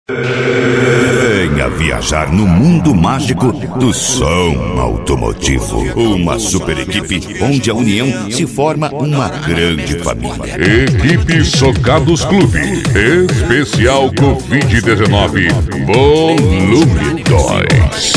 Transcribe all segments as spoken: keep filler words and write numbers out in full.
Venha viajar no mundo mágico do som automotivo. Uma super equipe onde a união se forma uma grande família. Equipe Socados Clube, especial covid dezenove, volume dois.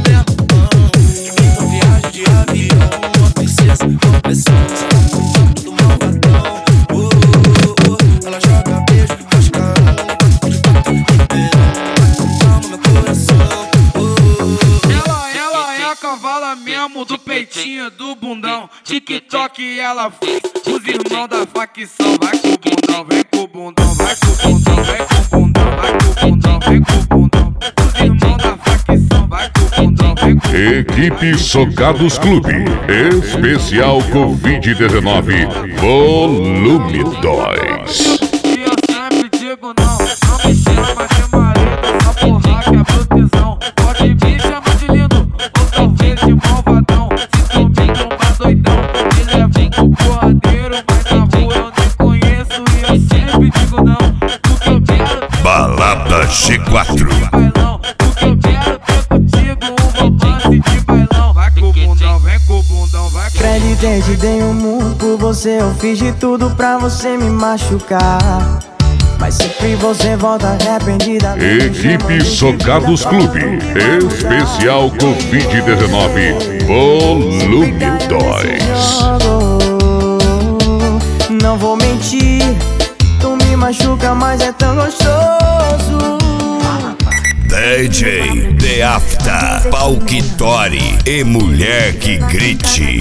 Mesmo do peitinho, do bundão, TikTok ela fez. Os irmãos da facção, vai com o bundão, vem com o bundão, vai com o bundão, vem com o bundão, vai com o bundão, vem com o bundão. Os irmãos da facção, vai com o bundão, vem com o bundão. Equipe Socados Clube, especial covid dezenove, volume dois. E eu sempre digo não, não me chama de marido, essa porra que é proteção. Pode me chamar de lindo, ou talvez de malvadão. Se tu me trombar doidão, me leva pro porradeiro. Mas na rua eu nem conheço e eu sempre digo não. Porque eu quero Balada G quatro. bailão, porque eu quero ter contigo um romance de bailão. Vai com o bundão, vem com o bundão, vai com o bundão. Acreditei, dei um mundo por você, eu fiz de tudo pra você me machucar. Mas sempre você volta arrependida. Equipe Socados Clube, especial covid dezenove, volume dois. Não vou mentir, tu me machuca, mas é tão gostoso. D J The Afta, Palquitori e Mulher que Grite.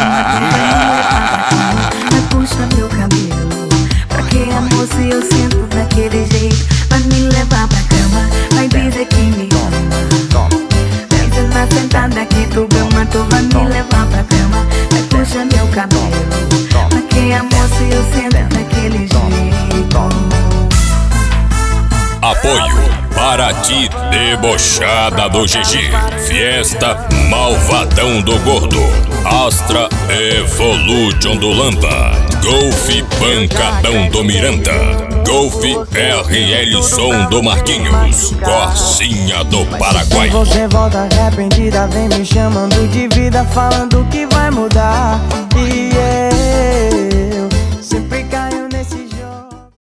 Vai puxar meu cabelo, pra que amor se eu sinto daquele jeito? Vai me levar pra cama, vai dizer que me ama. Pensa na sentada que tu gama, tu vai me levar pra cama. Vai puxar meu cabelo, pra que amor se eu sinto daquele jeito? Apoio Paraty Debochada do G G, Fiesta Malvadão do Gordo, Astra Evolution do Lampa, Golf Pancadão do Miranda, Golf R L Som do Marquinhos, Corsinha do Paraguai. Você volta arrependida, vem me chamando de vida, falando que vai mudar. Yeah.